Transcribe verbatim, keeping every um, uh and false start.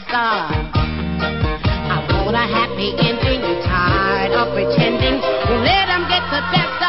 star. I want a happy ending. Tired of pretending. Won't let 'em get the best